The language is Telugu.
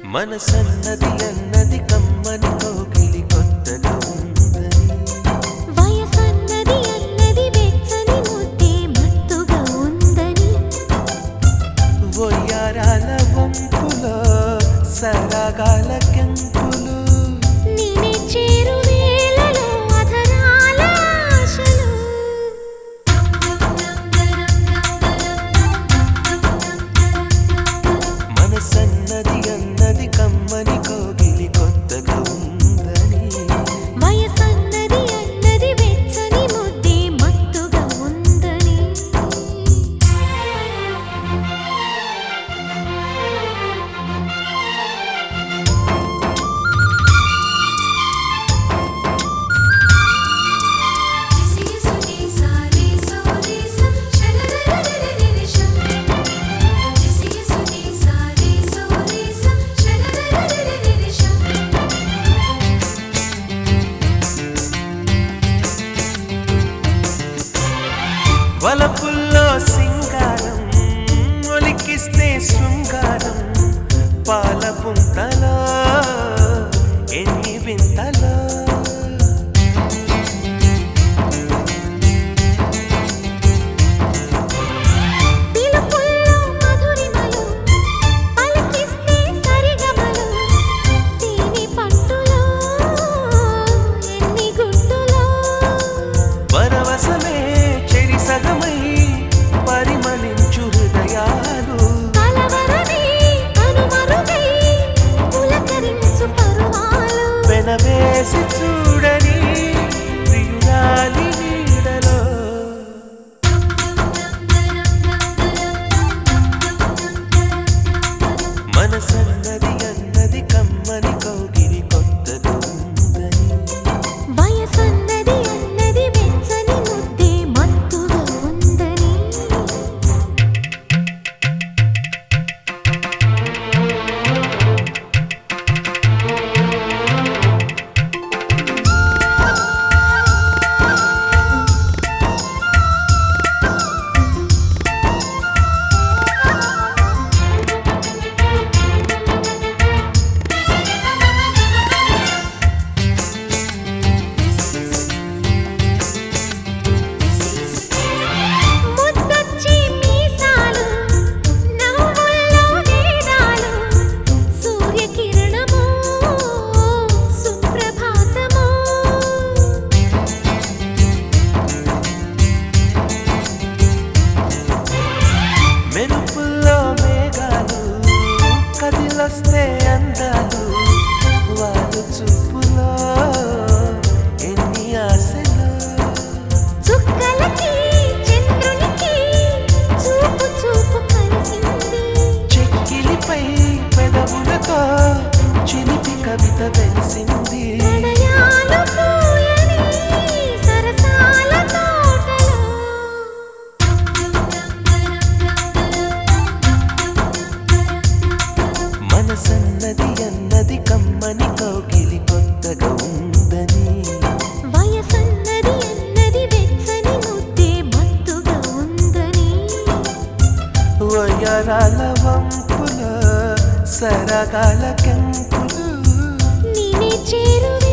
మనసన్నది అన్నది కమ్మని కోకిలి కొత్తగా ఉందని వయసన్నది అన్నది వెచ్చని ముద్దే మత్తుగా ఉందని వయ్యారాల వంపులో సరాగాల కెంపులు నేనే చేరు వేళలో అధరాల ఆశలు మనసన్నది అన్నది కమ్మని కోకిలి కొత్తగా ఉందని వయసన్నది అన్నది వెచ్చని ముద్దే మత్తుగా ఉందని వలపుల్లో సింగారం ఒలికిస్తే శృంగారం పాల పుంతలో ఎన్ని వింతలో పిలుపుల్లో మధురిమలు పలికిస్తే సరిగమలు తేనె పట్టులో ఎన్ని గుట్టులో పరవశమే చెరి సగమై పరిమళించు హృదయాలు కలవరమే కనుమరుగై పులకరించు పరువాలు వెనవేసి చూడని ప్రియురాలి నీడలో మనసన్నది అన్నది కమ్మని కౌగిలి కొత్తగా ఉందని వయసన్నది అన్నది వెచ్చని ముద్దే మత్తుగా ఉందని ముద్దొచ్చి మీసాలు నవ్వుల్లో వేదాలు సూర్యకిరణమో సుప్రభాతమో మెరుపుల్లో మేఘాలు కదిలొస్తే అందాలు వాళ్ళు చూపులో ఎన్ని ఆశలు చుక్కలకి చంద్రునికి చూపు చూపు కలిసింది చెక్కిలిపై పెదవులతో చిలిపి కవిత వెలిసింది ప్రణయాలు పూయని సరసాల తోటలో మనసన్నది అన్నది కమ్మని కౌగిలి కొత్తగా ఉందని వయసన్నది అన్నది వెచ్చని ముద్దే మత్తుగా ఉందని వయ్యారాల వంపుల సరగాల కెంపులు నేనే చేరు